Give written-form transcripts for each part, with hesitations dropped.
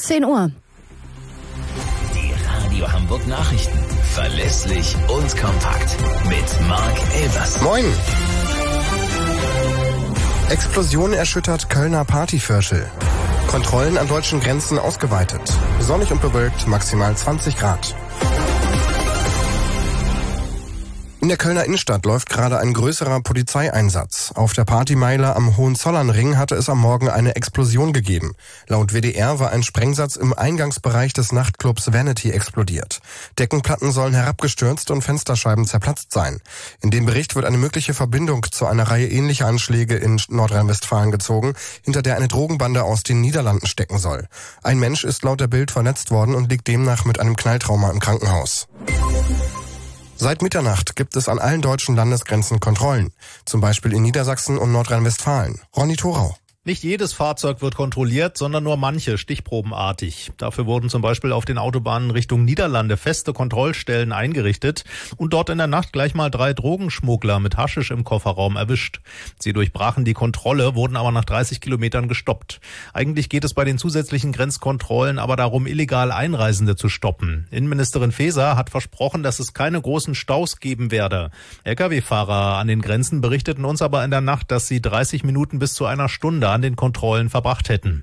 10 Uhr. Die Radio Hamburg Nachrichten. Verlässlich und kompakt. Mit Marc Elvers. Moin. Explosion erschüttert Kölner Partyviertel. Kontrollen an deutschen Grenzen ausgeweitet. Sonnig und bewölkt, maximal 20 Grad. In der Kölner Innenstadt läuft gerade ein größerer Polizeieinsatz. Auf der Partymeile am Hohenzollernring hatte es am Morgen eine Explosion gegeben. Laut WDR war ein Sprengsatz im Eingangsbereich des Nachtclubs Vanity explodiert. Deckenplatten sollen herabgestürzt und Fensterscheiben zerplatzt sein. In dem Bericht wird eine mögliche Verbindung zu einer Reihe ähnlicher Anschläge in Nordrhein-Westfalen gezogen, hinter der eine Drogenbande aus den Niederlanden stecken soll. Ein Mensch ist laut der Bild verletzt worden und liegt demnach mit einem Knalltrauma im Krankenhaus. Seit Mitternacht gibt es an allen deutschen Landesgrenzen Kontrollen, zum Beispiel in Niedersachsen und Nordrhein-Westfalen. Ronny Thorau. Nicht jedes Fahrzeug wird kontrolliert, sondern nur manche, stichprobenartig. Dafür wurden zum Beispiel auf den Autobahnen Richtung Niederlande feste Kontrollstellen eingerichtet und dort in der Nacht gleich mal 3 Drogenschmuggler mit Haschisch im Kofferraum erwischt. Sie durchbrachen die Kontrolle, wurden aber nach 30 Kilometern gestoppt. Eigentlich geht es bei den zusätzlichen Grenzkontrollen aber darum, illegal Einreisende zu stoppen. Innenministerin Faeser hat versprochen, dass es keine großen Staus geben werde. Lkw-Fahrer an den Grenzen berichteten uns aber in der Nacht, dass sie 30 Minuten bis zu einer Stunde an den Kontrollen verbracht hätten.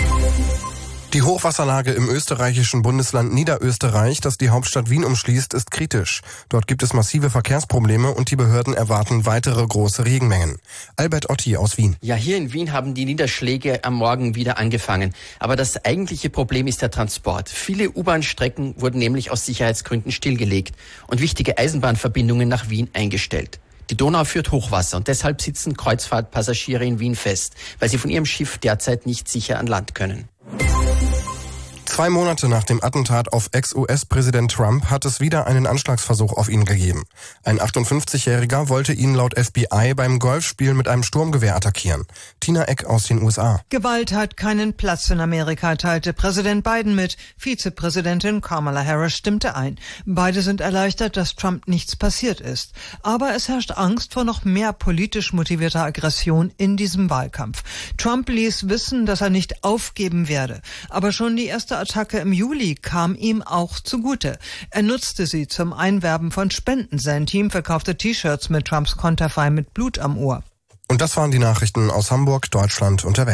Die Hochwasserlage im österreichischen Bundesland Niederösterreich, das die Hauptstadt Wien umschließt, ist kritisch. Dort gibt es massive Verkehrsprobleme und die Behörden erwarten weitere große Regenmengen. Albert Otti aus Wien. Ja, hier in Wien haben die Niederschläge am Morgen wieder angefangen. Aber das eigentliche Problem ist der Transport. Viele U-Bahn-Strecken wurden nämlich aus Sicherheitsgründen stillgelegt und wichtige Eisenbahnverbindungen nach Wien eingestellt. Die Donau führt Hochwasser und deshalb sitzen Kreuzfahrtpassagiere in Wien fest, weil sie von ihrem Schiff derzeit nicht sicher an Land können. 2 Monate nach dem Attentat auf Ex-US-Präsident Trump hat es wieder einen Anschlagsversuch auf ihn gegeben. Ein 58-Jähriger wollte ihn laut FBI beim Golfspiel mit einem Sturmgewehr attackieren. Tina Eck aus den USA. Gewalt hat keinen Platz in Amerika, teilte Präsident Biden mit. Vizepräsidentin Kamala Harris stimmte ein. Beide sind erleichtert, dass Trump nichts passiert ist. Aber es herrscht Angst vor noch mehr politisch motivierter Aggression in diesem Wahlkampf. Trump ließ wissen, dass er nicht aufgeben werde. Aber schon die erste Attacke im Juli kam ihm auch zugute. Er nutzte sie zum Einwerben von Spenden. Sein Team verkaufte T-Shirts mit Trumps Konterfei mit Blut am Ohr. Und das waren die Nachrichten aus Hamburg, Deutschland und der Welt.